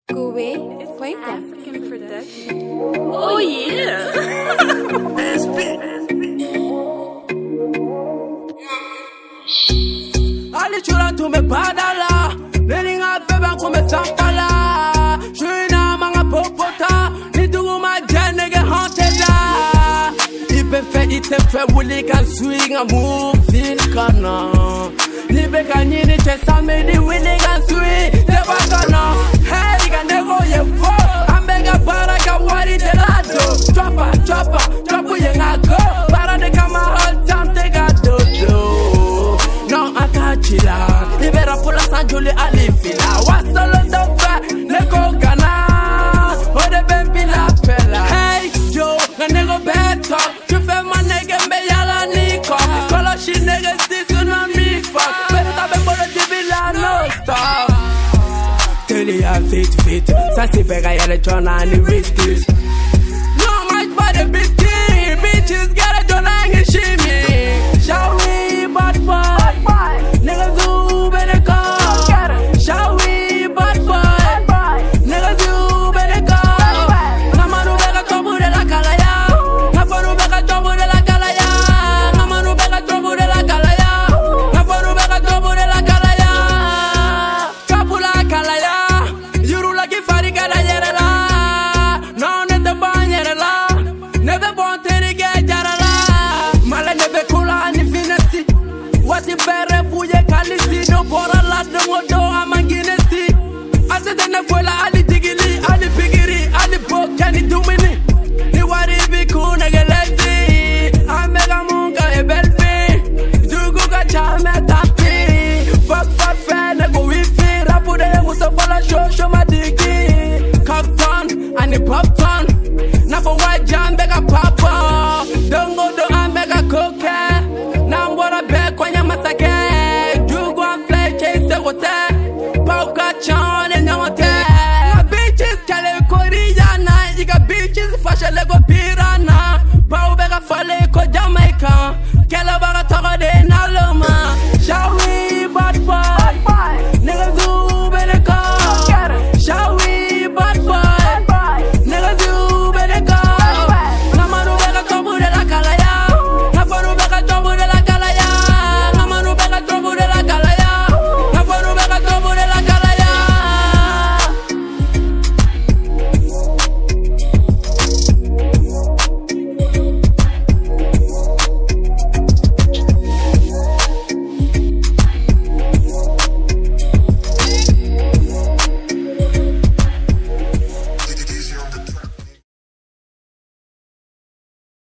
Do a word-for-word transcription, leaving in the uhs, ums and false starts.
Kuwait, wake up. African production. Oh yeah. Ali chura tume padala, leninga beba kume tampala. Shuna manga popota, ni dugu ma jane ge haunted la. Ibe fe ite fe wuli kan swing a move in kana. Ni be kanyini che samedi wili kan swing te bakana. Hey ga nego ye fo, ambega para ka wari de lado. Chopper chopper chopu ye ngago, para de kama all time te ga do do. No akachila, libera pula sanjuli alifila. Wasolo dofa, neko gana, ode bembi la pela. Hey yo, na nego beto, tu fais ma nege me yala niko. Kolo shi nege stisu na mi fuck, pero tabe bolo dibila no stop. Tele ya fit fit, sa si pega yale chona ni whisky. No much for the biscuit, bitches gotta do like a shimmy. Shall we, bad boy? Niggas who better go. Shall we, bad boy? Niggas who better go. Namanu bega trouble de la calaya. Napanu bega trouble de la calaya. Namanu bega trouble de la calaya. Napanu bega trouble de la calaya. Kapula calaya. Yuru la ki fari kada yere la. No ne te ban yere la. Nebe bon teri ge jara la. Mala nebe kula ni finesti. Wati bere buye kalisi. No bora la de modo amanginesti. Ase tene fuela ali digili. Ali pigiri. Ali bokani dumini. Ni wari biku negelesi. Amega munga e belfi. Dugu ka chame tapi. Fuck fuck fe nego wifi. Rapu de yengu se fola show show ma digi. Compton ani popton. Na for white jam bega papa. Dongo do amega koke. Na mbora be kwanya masake. Jugu am play chase the water. Pauka chone.